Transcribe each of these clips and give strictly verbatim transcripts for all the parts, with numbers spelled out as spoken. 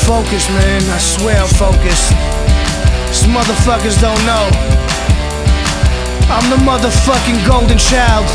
focused, man. I swear I'm focused. These motherfuckers don't know. I'm the motherfucking golden child.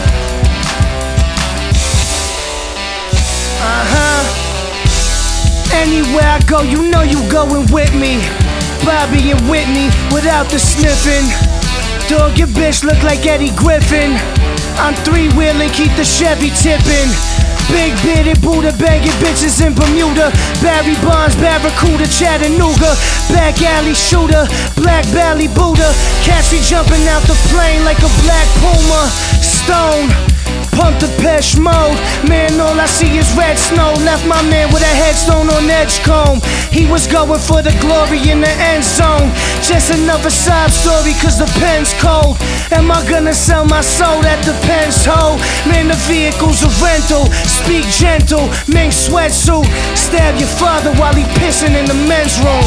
Uh-huh. Anywhere I go, you know you going with me. Bobby and Whitney without the sniffing. Dog, your bitch look like Eddie Griffin. I'm three-wheeling, keep the Chevy tipping. Big bearded Buddha banging bitches in Bermuda. Barry Bonds, Barracuda, Chattanooga. Back alley shooter, black belly Buddha. Catch me jumping out the plane like a black puma. Stone, pump the Depeche Mode. Man, all I see is red snow. Left my man with a headstone on Edgecombe. He was going for the glory in the end zone. Just another sob story cause the pen's cold. Am I gonna sell my soul? That depends, ho. Man, the vehicle's a rental. Speak gentle, mink sweatsuit. Stab your father while he pissing in the men's room.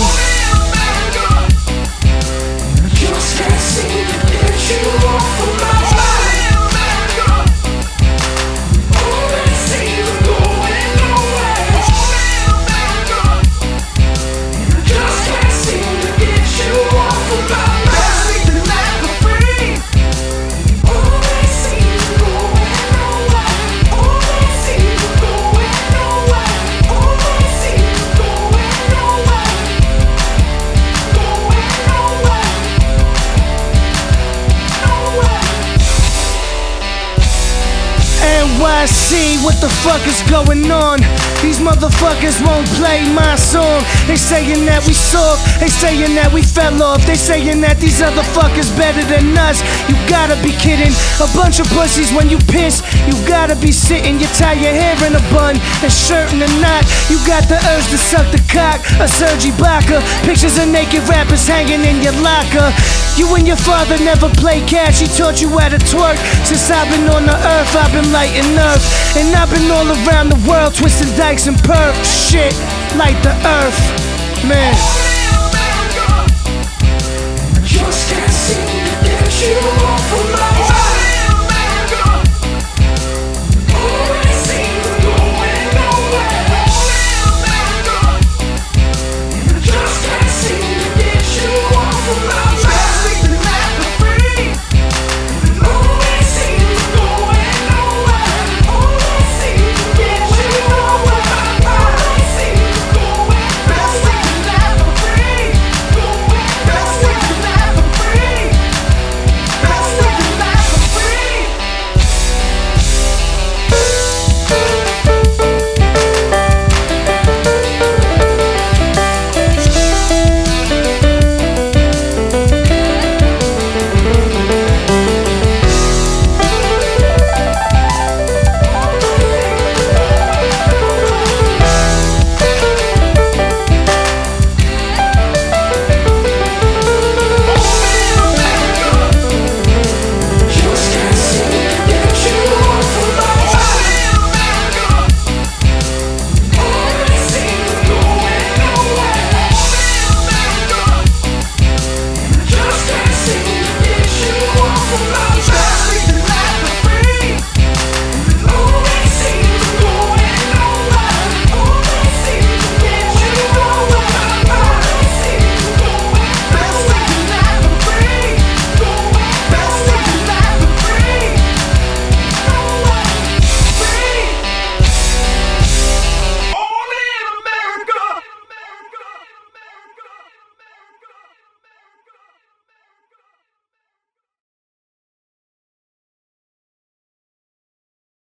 Just can't seem to get you off of my mind. Always seems to going nowhere. Just can't seem to get you off of my mind. Sleeping like a free. Always seems to going nowhere. Always seems to going nowhere. Always seems to going nowhere. Going nowhere. N Y C, what the fuck is going on? These motherfuckers won't play my song. They saying that we soft, they saying that we fell off. They saying that these other fuckers better than us. You gotta be kidding. A bunch of pussies when you piss. You gotta be sitting. You tie your hair in a bun and shirt in a knot. You got the urge to suck the cock. A Serge Ibaka. Pictures of naked rappers hanging in your locker. You and your father never played catch. He taught you how to twerk. Since I've been on the earth, I've been lighting earth. And I've been all around the world twisting dikes and perp. Shit, like the earth, man. Just can't seem to get you off of my